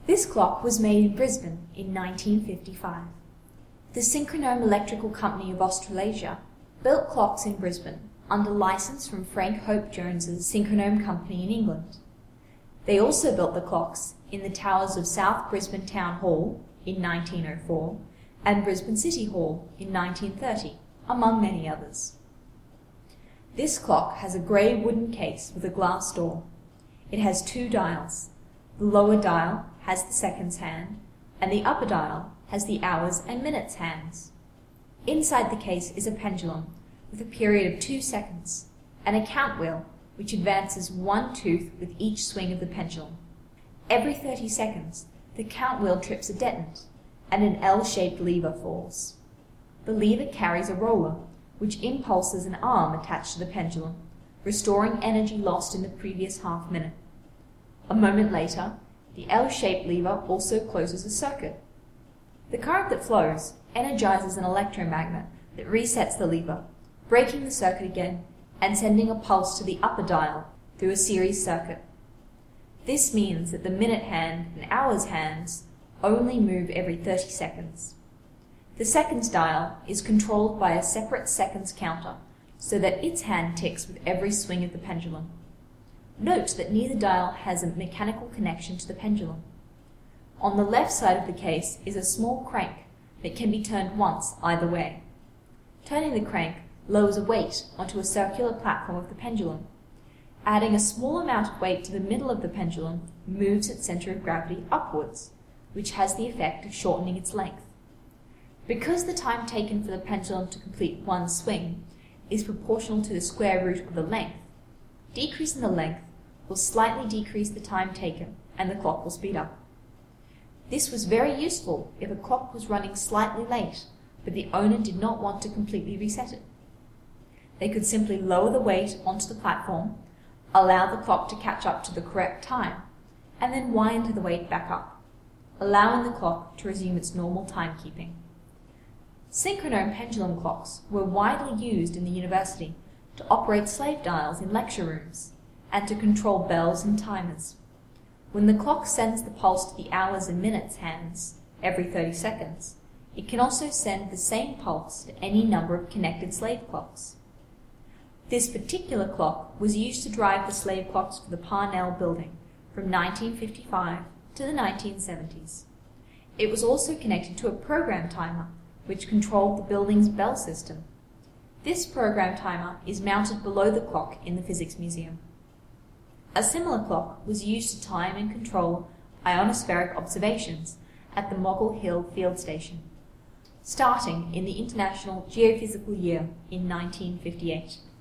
This clock was made in Brisbane in 1955. The Synchronome Electrical Company of Australasia built clocks in Brisbane under license from Frank Hope Jones's Synchronome Company in England. They also built the clocks in the towers of South Brisbane Town Hall in 1904 and Brisbane City Hall in 1930, among many others. This clock has a grey wooden case with a glass door. It has two dials. The lower dial has the seconds hand, and the upper dial has the hours and minutes hands. Inside the case is a pendulum with a period of 2 seconds, and a count wheel which advances one tooth with each swing of the pendulum. Every 30 seconds, the count wheel trips a detonate, and an L-shaped lever falls. The lever carries a roller, which impulses an arm attached to the pendulum, restoring energy lost in the previous half minute. A moment later, the L-shaped lever also closes a circuit. The current that flows energizes an electromagnet that resets the lever, breaking the circuit again and sending a pulse to the upper dial through a series circuit. This means that the minute hand and hours hands only move every 30 seconds. The seconds dial is controlled by a separate seconds counter so that its hand ticks with every swing of the pendulum. Note that neither dial has a mechanical connection to the pendulum. On the left side of the case is a small crank that can be turned once either way. Turning the crank lowers a weight onto a circular platform of the pendulum. Adding a small amount of weight to the middle of the pendulum moves its center of gravity upwards, which has the effect of shortening its length. Because the time taken for the pendulum to complete one swing is proportional to the square root of the length, decreasing the length will slightly decrease the time taken, and the clock will speed up. This was very useful if a clock was running slightly late, but the owner did not want to completely reset it. They could simply lower the weight onto the platform, allow the clock to catch up to the correct time, and then wind the weight back up, allowing the clock to resume its normal timekeeping. Synchronome pendulum clocks were widely used in the university to operate slave dials in lecture rooms, and to control bells and timers. When the clock sends the pulse to the hours and minutes hands every 30 seconds, it can also send the same pulse to any number of connected slave clocks. This particular clock was used to drive the slave clocks for the Parnell building from 1955 to the 1970s. It was also connected to a program timer, which controlled the building's bell system. This program timer is mounted below the clock in the Physics Museum. A similar clock was used to time and control ionospheric observations at the Moggill Hill Field Station, starting in the International Geophysical Year in 1958.